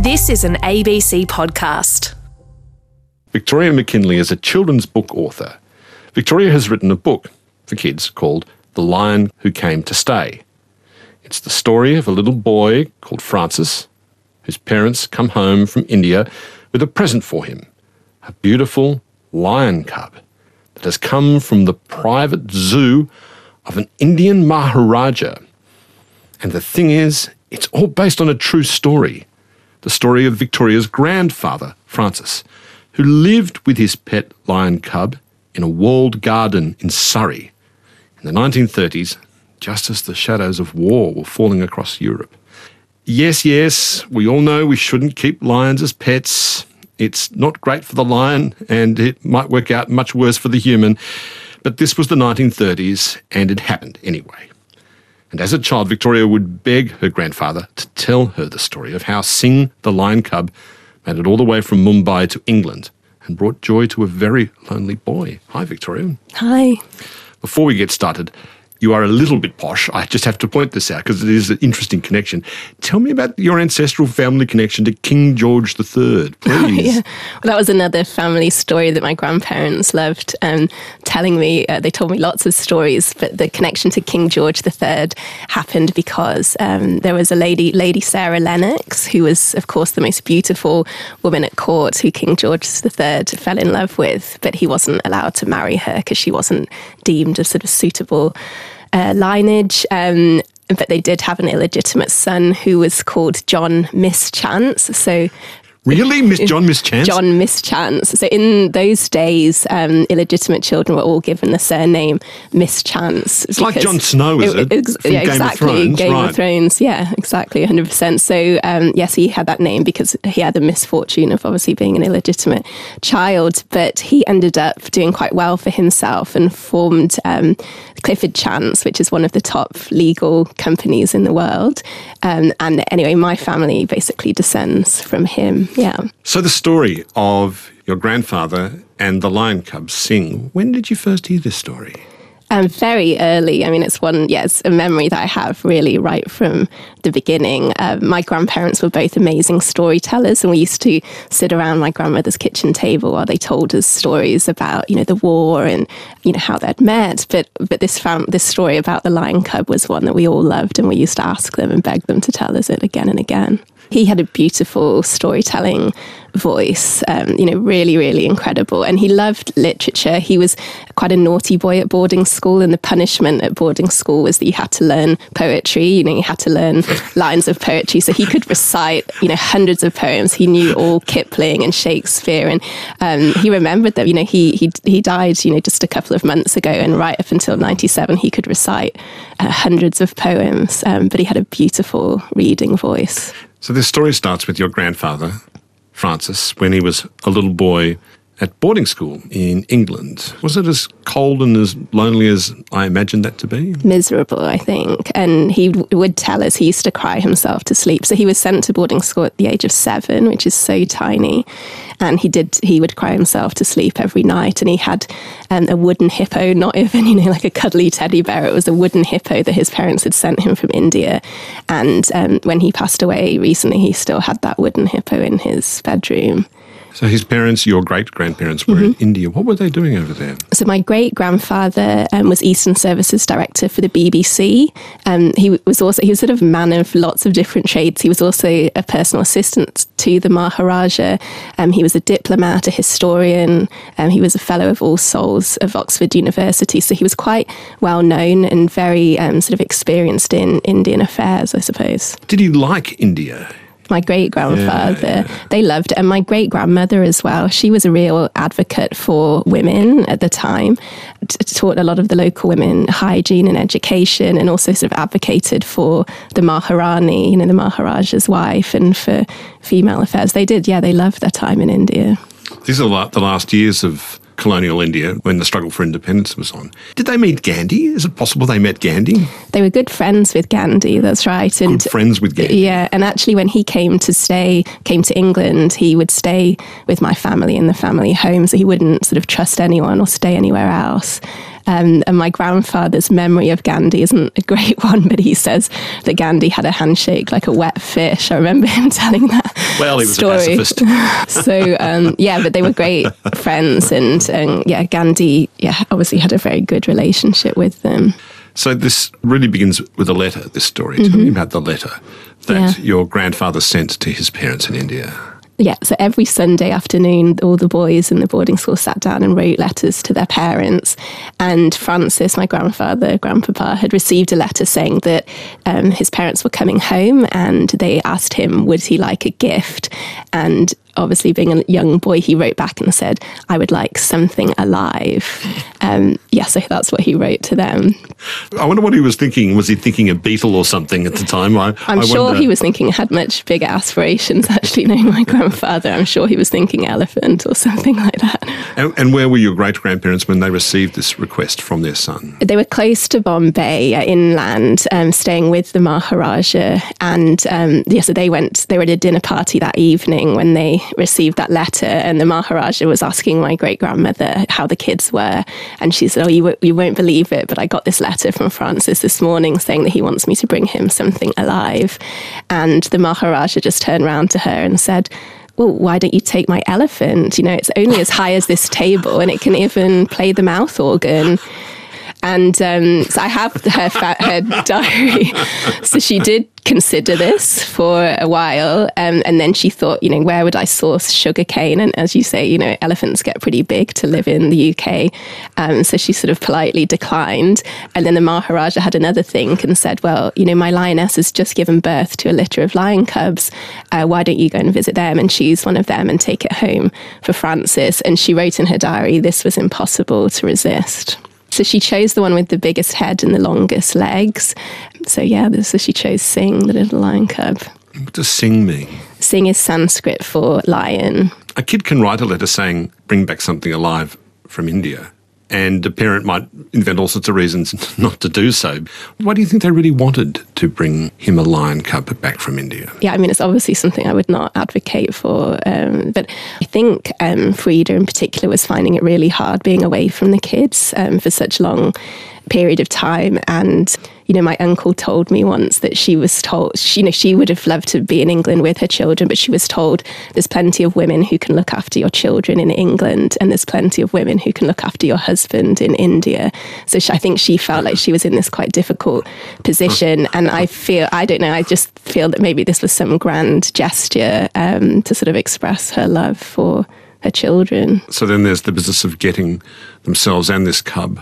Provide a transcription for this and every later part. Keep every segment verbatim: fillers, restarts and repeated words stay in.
This is an A B C podcast. Victoria McKinley is a children's book author. Victoria has written a book for kids called The Lion Who Came to Stay. It's the story of a little boy called Francis, whose parents come home from India with a present for him, a beautiful lion cub that has come from the private zoo of an Indian Maharaja. And the thing is, it's all based on a true story. The story of Victoria's grandfather, Francis, who lived with his pet lion cub in a walled garden in Surrey in the nineteen thirties, just as the shadows of war were falling across Europe. Yes, yes, we all know we shouldn't keep lions as pets. It's not great for the lion, and it might work out much worse for the human. But this was the nineteen thirties, and it happened anyway. And as a child, Victoria would beg her grandfather to tell her the story of how Singh, the lion cub, made it all the way from Mumbai to England and brought joy to a very lonely boy. Hi, Victoria. Hi. Before we get started, you are a little bit posh. I just have to point this out because it is an interesting connection. Tell me about your ancestral family connection to King George the Third, please. Oh, yeah. Well, that was another family story that my grandparents loved um, telling me. Uh, they told me lots of stories, but the connection to King George the Third happened because um, there was a lady, Lady Sarah Lennox, who was, of course, the most beautiful woman at court who King George the Third fell in love with, but he wasn't allowed to marry her because she wasn't deemed a sort of suitable Uh, lineage, um, but they did have an illegitimate son who was called John Mischance. So, really? Miss John Mischance? John Mischance. So in those days, um, illegitimate children were all given the surname Mischance. It's like Jon Snow, is it? it, it yeah, Game exactly. of Thrones, Game right. of Thrones, yeah, exactly, one hundred percent. So um, yes, he had that name because he had the misfortune of obviously being an illegitimate child, but he ended up doing quite well for himself and formed um, Clifford Chance, which is one of the top legal companies in the world. Um, and anyway, my family basically descends from him. Yeah. So the story of your grandfather and the lion cub Singh, when did you first hear this story? Um, very early. I mean, it's one, yeah, it's a memory that I have really right from the beginning. Uh, my grandparents were both amazing storytellers, and we used to sit around my grandmother's kitchen table while they told us stories about, you know, the war and, you know, how they'd met. But but this fam- this story about the lion cub was one that we all loved, and we used to ask them and beg them to tell us it again and again. He had a beautiful storytelling voice, um, you know, really, really incredible. And he loved literature. He was quite a naughty boy at boarding school, and the punishment at boarding school was that you had to learn poetry. You know, you had to learn lines of poetry. So he could recite, you know, hundreds of poems. He knew all Kipling and Shakespeare, and um, he remembered them. You know, he he he died, you know, just a couple of months ago, and right up until ninety-seven, he could recite uh, hundreds of poems. Um, but he had a beautiful reading voice. So this story starts with your grandfather, Francis, when he was a little boy at boarding school in England. Was it as cold and as lonely as I imagined that to be? Miserable, I think. And he w- would tell us he used to cry himself to sleep. So he was sent to boarding school at the age of seven, which is so tiny. And he did. He would cry himself to sleep every night. And he had um, a wooden hippo, not even, you know, like a cuddly teddy bear. It was a wooden hippo that his parents had sent him from India. And um, when he passed away recently, he still had that wooden hippo in his bedroom. So his parents, your great-grandparents, were mm-hmm. in India. What were they doing over there? So my great-grandfather um, was Eastern Services Director for the B B C. Um, he was also, he was sort of a man of lots of different trades. He was also a personal assistant to the Maharaja. Um, he was a diplomat, a historian. Um, he was a Fellow of All Souls of Oxford University. So he was quite well-known and very um, sort of experienced in Indian affairs, I suppose. Did he like India? My great-grandfather, yeah, yeah. They loved it. And my great-grandmother as well. She was a real advocate for women at the time, T- taught a lot of the local women hygiene and education, and also sort of advocated for the Maharani, you know, the Maharaja's wife, and for female affairs. They did, yeah, they loved their time in India. These are the last years of colonial India when the struggle for independence was on. Did they meet Gandhi? Is it possible they met Gandhi? They were good friends with Gandhi, that's right. And good friends with Gandhi. Yeah, and actually when he came to stay, came to England, he would stay with my family in the family home, so he wouldn't sort of trust anyone or stay anywhere else. Um, and my grandfather's memory of Gandhi isn't a great one, but he says that Gandhi had a handshake like a wet fish. I remember him telling that Well, he was story. a pacifist. So, um, yeah, but they were great friends. And, and yeah, Gandhi, yeah, obviously had a very good relationship with them. So this really begins with a letter, this story. Mm-hmm. Tell me about the letter that yeah. your grandfather sent to his parents in India. Yeah, so every Sunday afternoon, all the boys in the boarding school sat down and wrote letters to their parents. And Francis, my grandfather, grandpapa, had received a letter saying that um, his parents were coming home, and they asked him, would he like a gift? And obviously, being a young boy, he wrote back and said, I would like something alive. Um, yeah, so that's what he wrote to them. I wonder what he was thinking. Was he thinking a beetle or something at the time? I, I'm I sure wonder. he was thinking had much bigger aspirations, actually, knowing my grandfather. I'm sure he was thinking elephant or something like that. And, and where were your great-grandparents when they received this request from their son? They were close to Bombay, uh, inland, um, staying with the Maharaja. And um, yeah, so they went, they were at a dinner party that evening when they received that letter, and the Maharaja was asking my great-grandmother how the kids were. And she said, oh, you, w- you won't believe it, but I got this letter from Francis this morning saying that he wants me to bring him something alive. And the Maharaja just turned around to her and said, well, why don't you take my elephant? You know, it's only as high as this table and it can even play the mouth organ. And um, so I have her, fa- her diary. So she did consider this for a while. Um, and then she thought, you know, where would I source sugarcane? And as you say, you know, elephants get pretty big to live in the U K. Um, so she sort of politely declined. And then the Maharaja had another think and said, well, you know, my lioness has just given birth to a litter of lion cubs. Uh, why don't you go and visit them and choose one of them and take it home for Francis? And she wrote in her diary, this was impossible to resist. So she chose the one with the biggest head and the longest legs. So yeah, so she chose Singh, the little lion cub. What does Singh mean? Singh is Sanskrit for lion. A kid can write a letter saying, bring back something alive from India. And a parent might invent all sorts of reasons not to do so. Why do you think they really wanted to bring him a lion cub back from India? Yeah, I mean, it's obviously something I would not advocate for. Um, but I think um, Frida in particular was finding it really hard being away from the kids um, for such a long period of time. And, you know, my uncle told me once that she was told, she, you know, she would have loved to be in England with her children, but she was told there's plenty of women who can look after your children in England, and there's plenty of women who can look after your husband in India. So she, I think she felt like she was in this quite difficult position. And I feel, I don't know, I just feel that maybe this was some grand gesture um, to sort of express her love for her children. So then there's the business of getting themselves and this cub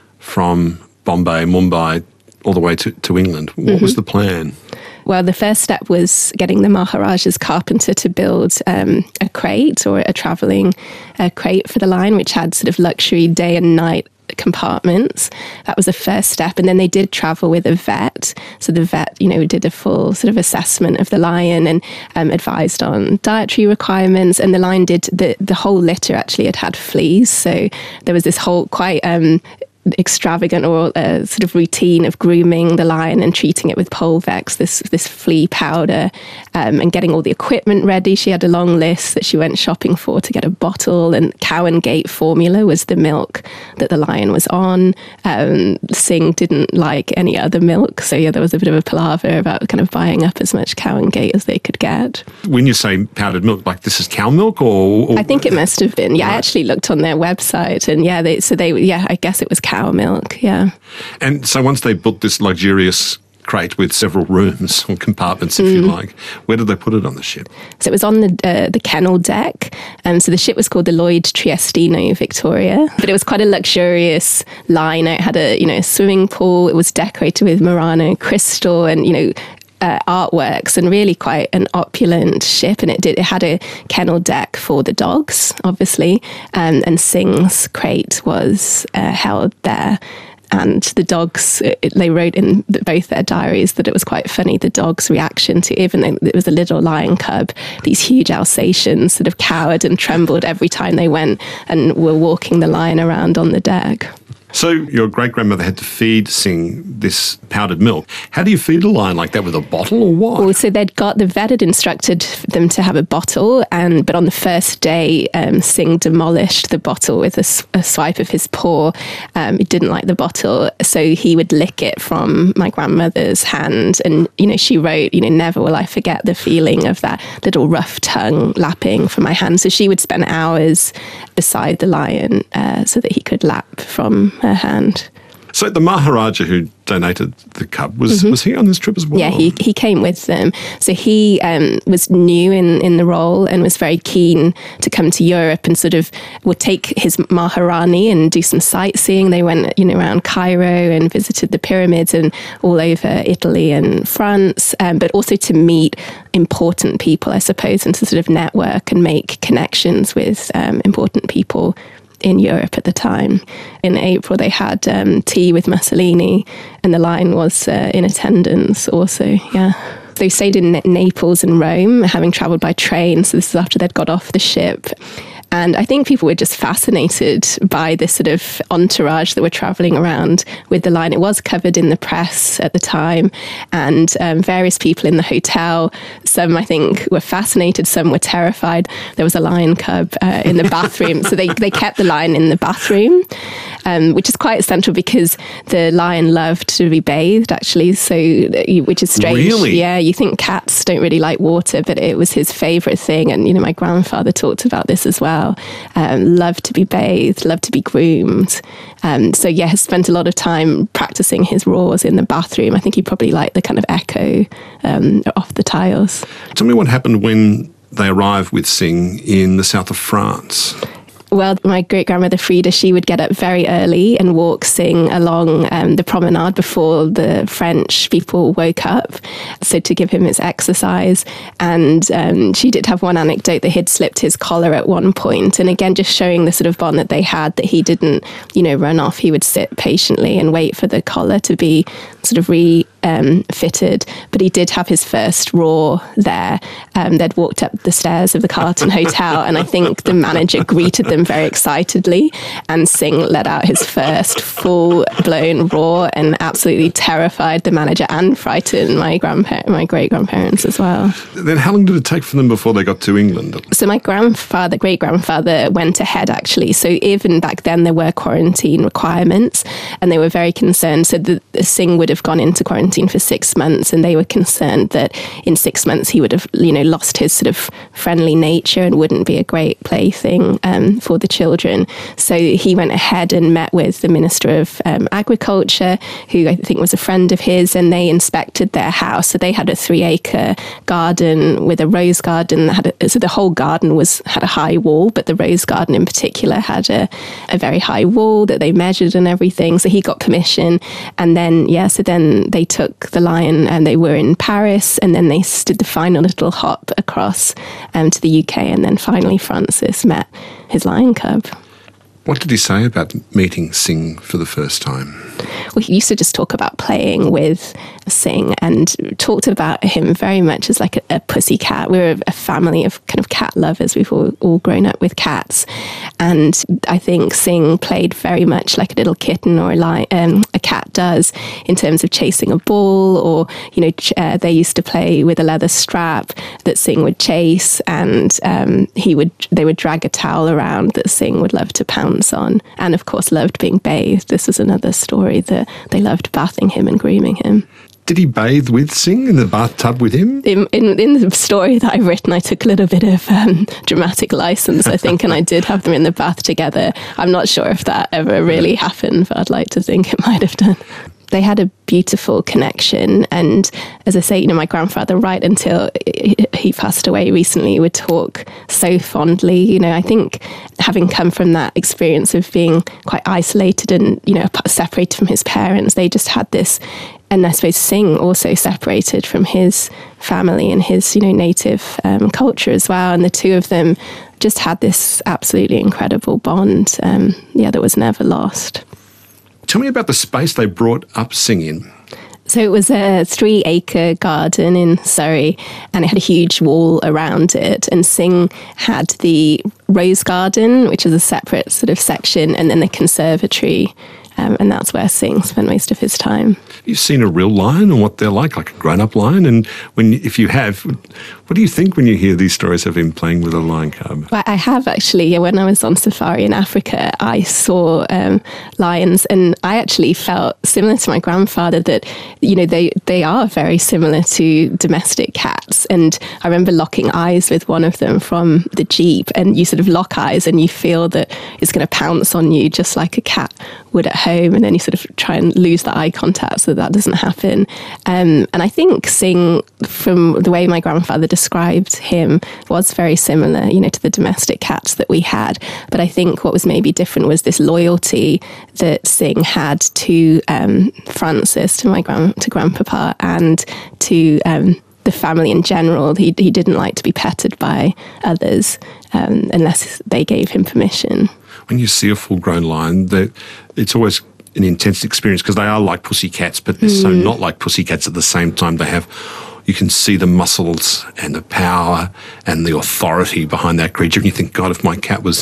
from Bombay, Mumbai, all the way to, to England. What mm-hmm. was the plan? Well, the first step was getting the Maharaja's carpenter to build um, a crate or a travelling uh, crate for the lion, which had sort of luxury day and night compartments. That was the first step. And then they did travel with a vet. So the vet, you know, did a full sort of assessment of the lion and um, advised on dietary requirements. And the lion did, the, the whole litter actually had had fleas. So there was this whole quite... Um, extravagant or uh, sort of routine of grooming the lion and treating it with Polvex, this this flea powder, um, and getting all the equipment ready. She had a long list that she went shopping for to get a bottle, and Cow and Gate formula was the milk that the lion was on. Um, Singh didn't like any other milk, so yeah, there was a bit of a palaver about kind of buying up as much Cow and Gate as they could get. When you say powdered milk, like this is cow milk, or, or... I think it must have been. Yeah, right. I actually looked on their website, and yeah, they so they yeah, I guess it was cow milk, yeah. And so once they built this luxurious crate with several rooms or compartments, if mm. you like, where did they put it on the ship? So it was on the uh, the kennel deck. Um, so the ship was called the Lloyd Triestino Victoria, but it was quite a luxurious liner. It had a you know a swimming pool. It was decorated with Murano crystal and you know. Uh, artworks, and really quite an opulent ship. And it did it had a kennel deck for the dogs, obviously, um, and Singh's crate was uh, held there. And the dogs, it, they wrote in both their diaries that it was quite funny, the dogs' reaction to, even though it was a little lion cub, these huge Alsatians sort of cowered and trembled every time they went and were walking the lion around on the deck. So your great-grandmother had to feed Sing this powdered milk. How do you feed a lion like that, with a bottle or what? Well, so they'd got, the vet had instructed them to have a bottle, and but on the first day, um, Sing demolished the bottle with a, a swipe of his paw. Um, he didn't like the bottle, so he would lick it from my grandmother's hand. And, you know, she wrote, you know, never will I forget the feeling of that little rough tongue lapping from my hand. So she would spend hours beside the lion uh, so that he could lap from her hand. So the Maharaja who donated the cub, was mm-hmm. was he on this trip as well? Yeah, he, he came with them. So he um, was new in, in the role and was very keen to come to Europe and sort of would take his Maharani and do some sightseeing. They went, you know, around Cairo and visited the pyramids and all over Italy and France, um, but also to meet important people, I suppose, and to sort of network and make connections with um, important people in Europe at the time. In April, they had um, tea with Mussolini, and the lion was uh, in attendance also, yeah. They stayed in Naples and Rome, having travelled by train, so this is after they'd got off the ship. And I think people were just fascinated by this sort of entourage that were travelling around with the lion. It was covered in the press at the time, and um, various people in the hotel, some I think were fascinated, some were terrified. There was a lion cub uh, in the bathroom, so they, they kept the lion in the bathroom, um, which is quite essential because the lion loved to be bathed, actually, so which is strange. Really? Yeah, you think cats don't really like water, but it was his favourite thing, and, you know, my grandfather talked about this as well. Um, loved to be bathed, loved to be groomed. Um, so yeah, has spent a lot of time practicing his roars in the bathroom. I think he probably liked the kind of echo um, off the tiles. Tell me what happened when they arrived with Sing in the south of France. Well, my great-grandmother Frida, she would get up very early and walk Sing along um, the promenade before the French people woke up, so to give him his exercise. And um, she did have one anecdote that he'd slipped his collar at one point, and again, just showing the sort of bond that they had, that he didn't, you know, run off. He would sit patiently and wait for the collar to be sort of re um, fitted. But he did have his first roar there. Um, they'd walked up the stairs of the Carlton Hotel, and I think the manager greeted them very excitedly, and Sing let out his first full-blown roar and absolutely terrified the manager and frightened my grandpa- my great-grandparents as well. Then how long did it take for them before they got to England? So my grandfather, great-grandfather went ahead, actually. So even back then there were quarantine requirements, and they were very concerned. So the, the Sing would have gone into quarantine for six months, and they were concerned that in six months he would have, you know, lost his sort of friendly nature and wouldn't be a great plaything um, for the children. So he went ahead and met with the Minister of um, Agriculture, who I think was a friend of his, and they inspected their house. So they had a three-acre garden with a rose garden. That had a, so the whole garden was had a high wall, but the rose garden in particular had a, a very high wall that they measured and everything. So he got permission, and then yeah, so then they took the lion, and they were in Paris, and then they did the final little hop across um, to the U K, and then finally Francis met his lion cub. What did he say about meeting Sing for the first time? Well, he used to just talk about playing with Sing, and talked about him very much as like a, a pussy cat. We were a family of kind of cat lovers. We've all, all grown up with cats. And I think Sing played very much like a little kitten or a, li- um, a cat does, in terms of chasing a ball, or, you know, ch- uh, they used to play with a leather strap that Sing would chase, and um, he would they would drag a towel around that Sing would love to pounce on, and of course loved being bathed. This is another story, that they loved bathing him and grooming him. Did he bathe with Sing in the bathtub with him? In, in, in the story that I've written, I took a little bit of um, dramatic license, I think, and I did have them in the bath together. I'm not sure if that ever really happened, but I'd like to think it might have done. They had a beautiful connection, and as I say, you know, my grandfather, right until he passed away recently, would talk so fondly. You know, I think having come from that experience of being quite isolated and, you know, separated from his parents, they just had this, and I suppose Sing also separated from his family and his, you know, native um, culture as well, and the two of them just had this absolutely incredible bond, um, yeah, that was never lost. Tell me about the space they brought up Sing in. So it was a three-acre garden in Surrey, and it had a huge wall around it. And Sing had the rose garden, which is a separate sort of section, and then the conservatory Um, and that's where Singh spent most of his time. You've seen a real lion and what they're like, like a grown-up lion. And when, if you have, what do you think when you hear these stories of him playing with a lion cub? Well, I have actually. When I was on safari in Africa, I saw um, lions, and I actually felt similar to my grandfather that, you know, they, they are very similar to domestic cats. And I remember locking eyes with one of them from the Jeep, and you sort of lock eyes and you feel that it's going to pounce on you just like a cat would at home, and then you sort of try and lose that eye contact so that, that doesn't happen. Um, and I think Singh, from the way my grandfather described him, was very similar, you know, to the domestic cats that we had. But I think what was maybe different was this loyalty that Singh had to um, Francis, to my grand, to grandpapa, and to um, the family in general. He he didn't like to be petted by others um, unless they gave him permission. When you see a full-grown lion, it's always an intense experience because they are like pussycats, but they're mm. so not like pussycats at the same time. They have, you can see the muscles and the power and the authority behind that creature. And you think, God, if my cat was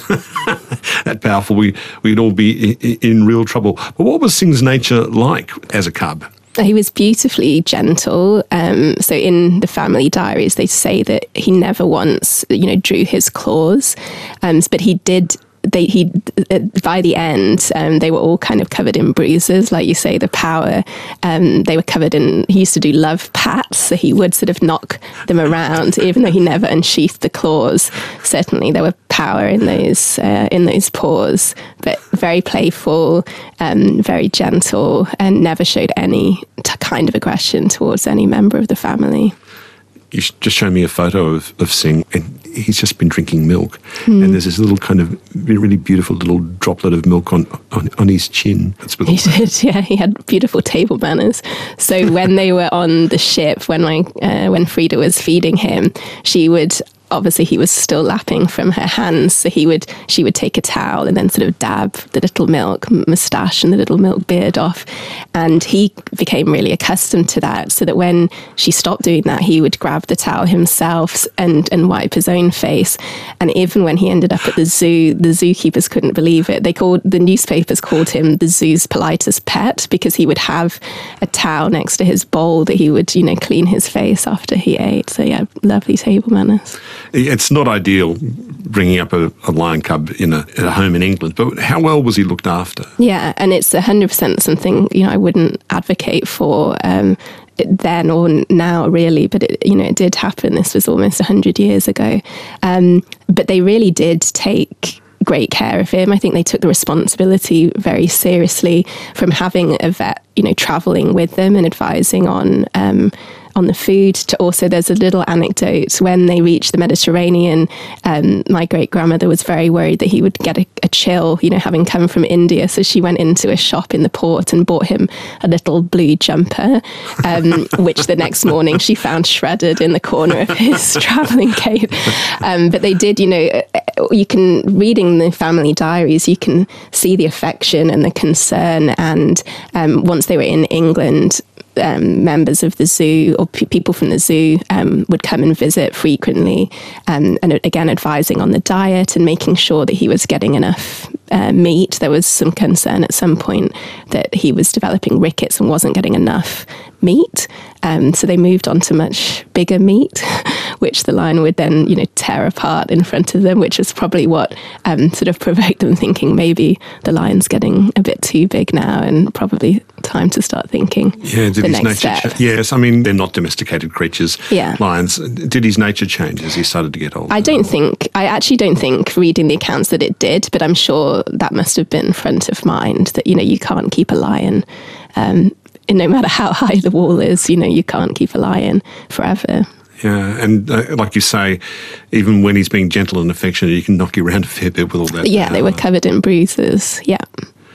that powerful, we, we'd all be in, in real trouble. But what was Singh's nature like as a cub? He was beautifully gentle. Um, so in the family diaries, they say that he never once, you know, drew his claws, um, but he did. They he by the end, um, they were all kind of covered in bruises, like you say, the power. Um, they were covered in. He used to do love pats, so he would sort of knock them around, even though he never unsheathed the claws. Certainly, there were power in those uh, in those paws, but very playful, um, very gentle, and never showed any t- kind of aggression towards any member of the family. You just showed me a photo of, of Singh, and he's just been drinking milk. Mm. And there's this little kind of really beautiful little droplet of milk on, on, on his chin. That's he did, yeah. He had beautiful table manners. So when they were on the ship, when my uh, when Frida was feeding him, she would... Obviously, he was still lapping from her hands, so he would, she would take a towel and then sort of dab the little milk moustache and the little milk beard off. And he became really accustomed to that, so that when she stopped doing that, he would grab the towel himself and, and wipe his own face. And even when he ended up at the zoo, the zookeepers couldn't believe it. They called, the newspapers called him the zoo's politest pet, because he would have a towel next to his bowl that he would, you know, clean his face after he ate. So yeah, lovely table manners. It's not ideal bringing up a, a lion cub in a, at a home in England, but how well was he looked after? Yeah, and it's one hundred percent something, you know, I wouldn't advocate for um, then or now, really, but it, you know, it did happen. This was almost one hundred years ago. Um, but they really did take great care of him. I think they took the responsibility very seriously, from having a vet, you know, travelling with them and advising on um, on the food, to also, there's a little anecdote, when they reached the Mediterranean, um, my great grandmother was very worried that he would get a, a chill, you know, having come from India. So she went into a shop in the port and bought him a little blue jumper, um, which the next morning she found shredded in the corner of his travelling cape. Um, but they did, you know, you can, reading the family diaries, you can see the affection and the concern. And um, once they were in England, Um, members of the zoo or p- people from the zoo um, would come and visit frequently, um, and again advising on the diet and making sure that he was getting enough uh, meat. There was some concern at some point that he was developing rickets and wasn't getting enough meat, um, so they moved on to much bigger meat, which the lion would then, you know, tear apart in front of them, which was probably what um, sort of provoked them thinking maybe the lion's getting a bit too big now, and probably time to start thinking yeah, did the his next nature step. Cha- yes, I mean, they're not domesticated creatures, yeah. lions. Did his nature change as he started to get older? I don't think, I actually don't think, reading the accounts, that it did, but I'm sure that must have been front of mind, that, you know, you can't keep a lion, um, and no matter how high the wall is, you know, you can't keep a lion forever. Yeah, and uh, like you say, even when he's being gentle and affectionate, he can knock you around a fair bit with all that. Yeah, power. they were covered in bruises, yeah.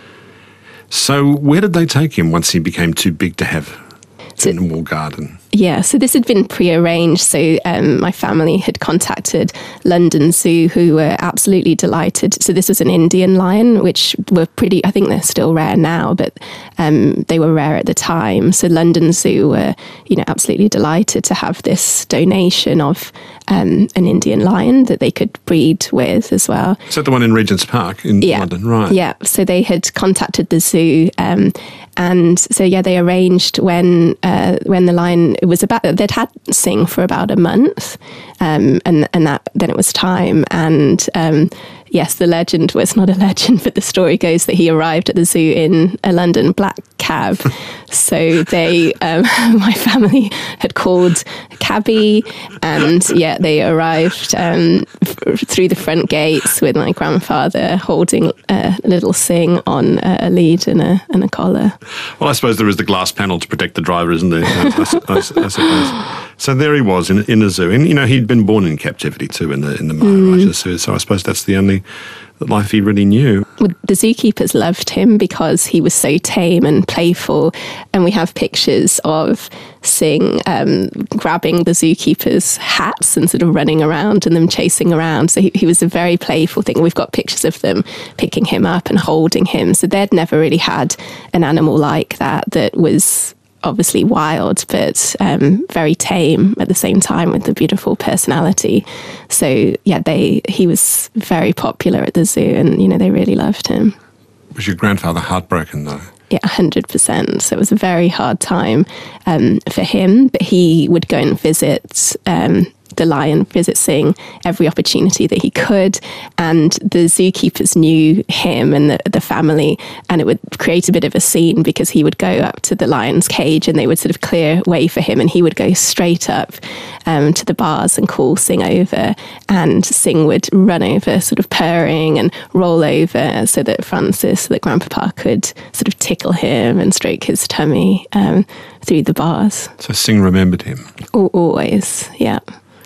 So where did they take him once he became too big to have so, in the wall garden? Yeah, so this had been pre-arranged. So um, my family had contacted London Zoo, who were absolutely delighted. So this was an Indian lion, which were pretty, I think they're still rare now, but um, they were rare at the time. So London Zoo were, you know, absolutely delighted to have this donation of um, an Indian lion that they could breed with as well. Is that the one in Regent's Park in yeah. London? Right. Yeah. So they had contacted the zoo, um, and so yeah, they arranged when uh, when the lion it was about they'd had Singh for about a month, um, and and that then it was time and. Um, Yes, the legend was not a legend, but the story goes that he arrived at the zoo in a London black cab. So they, um, my family had called a cabbie, and yeah, they arrived um, f- through the front gates with my grandfather holding a little Singh on a lead and a and a collar. Well, I suppose there is the glass panel to protect the driver, isn't there? I, I, I suppose. So there he was in in a zoo, and you know he'd been born in captivity too in the in the Maharaja mm. zoo. So I suppose that's the only life he really knew. Well, the zookeepers loved him because he was so tame and playful, and we have pictures of Singh um, grabbing the zookeepers' hats and sort of running around and them chasing around. So he, he was a very playful thing. We've got pictures of them picking him up and holding him. So they'd never really had an animal like that that was obviously wild, but um, very tame at the same time with the beautiful personality. So yeah, they he was very popular at the zoo, and you know they really loved him. Was your grandfather heartbroken though? Yeah, one hundred percent. So it was a very hard time um, for him, but he would go and visit um, the lion, visit Singh every opportunity that he could. And the zookeepers knew him and the, the family, and it would create a bit of a scene because he would go up to the lion's cage and they would sort of clear way for him, and he would go straight up um, to the bars and call Singh over, and Singh would run over sort of purring and roll over so that Francis, so that Grandpapa could sort of tickle him and stroke his tummy um, through the bars. So Singh remembered him? Always, yeah.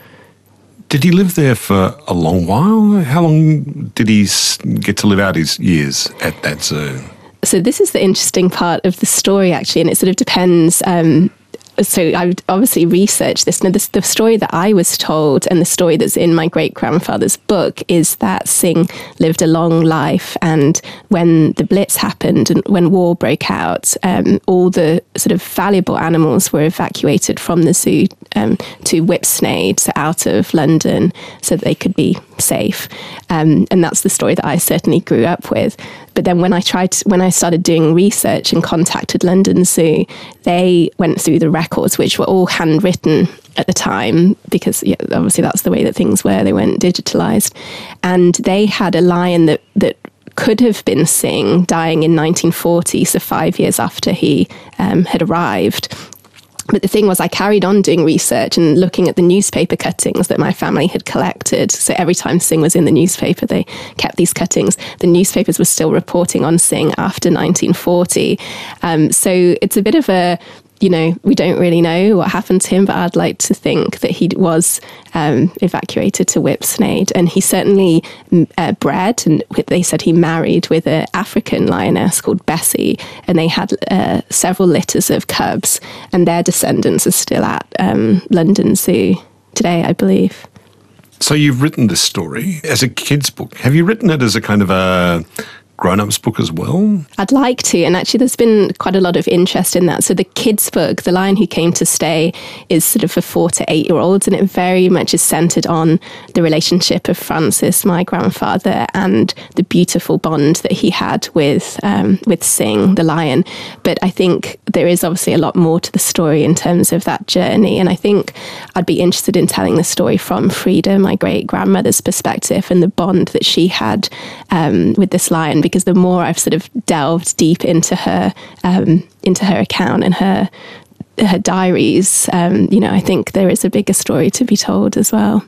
Did he live there for a long while? How long did he get to live out his years at that zoo? So this is the interesting part of the story, actually, and it sort of depends. Um, so I obviously researched this. Now, this, the story that I was told and the story that's in my great-grandfather's book is that Singh lived a long life, and when the Blitz happened and when war broke out, um, all the sort of valuable animals were evacuated from the zoo um, to Whipsnade, so out of London, so that they could be safe. Um, and that's the story that I certainly grew up with. But then when I tried, to, when I started doing research and contacted London Zoo, they went through the records, which were all handwritten at the time, because yeah, obviously that's the way that things were. They weren't digitalized. And they had a lion that, that could have been Singh dying in nineteen forty, so five years after he um, had arrived. But the thing was, I carried on doing research and looking at the newspaper cuttings that my family had collected. So every time Singh was in the newspaper, they kept these cuttings. The newspapers were still reporting on Singh after nineteen forty. Um, so it's a bit of a, you know, we don't really know what happened to him, but I'd like to think that he was um, evacuated to Whipsnade, and he certainly uh, bred, and they said he married with an African lioness called Bessie, and they had uh, several litters of cubs, and their descendants are still at um, London Zoo today, I believe. So you've written this story as a kid's book. Have you written it as a kind of a grown-ups book as well? I'd like to, and actually there's been quite a lot of interest in that. So the kids' book, The Lion Who Came to Stay, is sort of for four to eight-year-olds, and it very much is centred on the relationship of Francis, my grandfather, and the beautiful bond that he had with um, with Singh, the lion. But I think there is obviously a lot more to the story in terms of that journey, and I think I'd be interested in telling the story from Frida, my great-grandmother's perspective, and the bond that she had um, with this lion, because the more I've sort of delved deep into her um, into her account and her her diaries, um, you know, I think there is a bigger story to be told as well.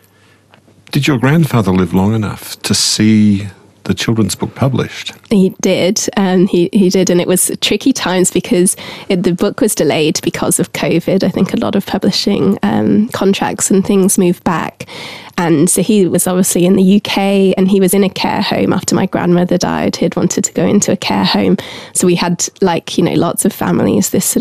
Did your grandfather live long enough to see the children's book published? He did, and um, he, he did, and it was tricky times because it, the book was delayed because of COVID. I think a lot of publishing um, contracts and things moved back. And so he was obviously in the U K, and he was in a care home after my grandmother died. He had wanted to go into a care home. So we had, like, you know, lots of families, this sort of t-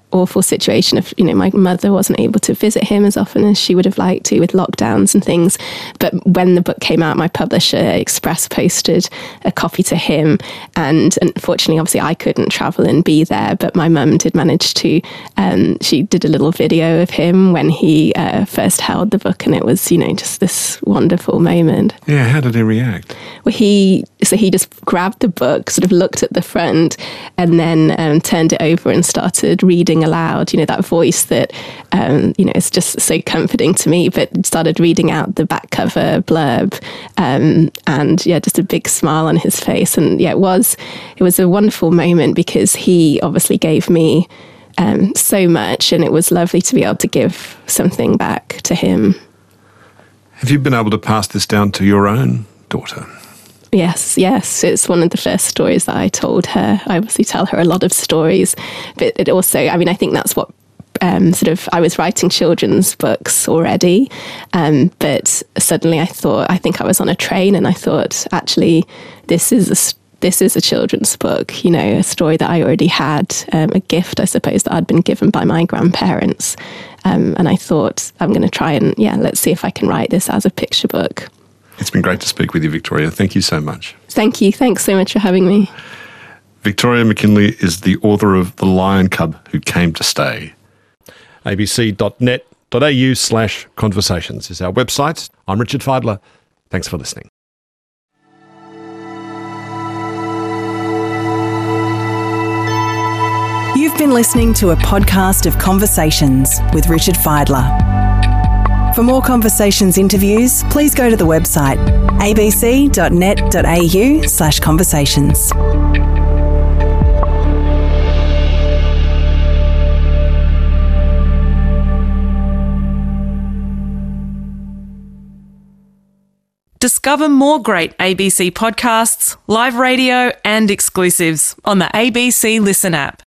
awful situation of, you know, my mother wasn't able to visit him as often as she would have liked to with lockdowns and things. But when the book came out, my publisher express posted a copy to him. And unfortunately, obviously, I couldn't travel and be there, but my mum did manage to. Um, she did a little video of him when he uh, first held the book, and it was, you know, just this wonderful moment. Yeah, how did he react? Well, he so he just grabbed the book, sort of looked at the front, and then um, turned it over and started reading aloud, you know, that voice that, um, you know, is just so comforting to me, but started reading out the back cover blurb, um, and yeah, just a big smile on his face. And yeah, it was, it was a wonderful moment because he obviously gave me um, so much, and it was lovely to be able to give something back to him. Have you been able to pass this down to your own daughter? Yes, yes. It's one of the first stories that I told her. I obviously tell her a lot of stories, but it also, I mean, I think that's what um, sort of, I was writing children's books already, um, but suddenly I thought, I think I was on a train and I thought, actually, this is a This is a children's book, you know, a story that I already had, um, a gift, I suppose, that I'd been given by my grandparents. Um, and I thought, I'm going to try and, yeah, let's see if I can write this as a picture book. It's been great to speak with you, Victoria. Thank you so much. Thank you. Thanks so much for having me. Victoria McKinley is the author of The Lion Cub Who Came to Stay. a b c dot net dot a u slash conversations is our website. I'm Richard Fidler. Thanks for listening. You've been listening to a podcast of Conversations with Richard Fidler. For more Conversations interviews, please go to the website a b c dot net dot a u slash conversations. Discover more great A B C podcasts, live radio and exclusives on the A B C Listen app.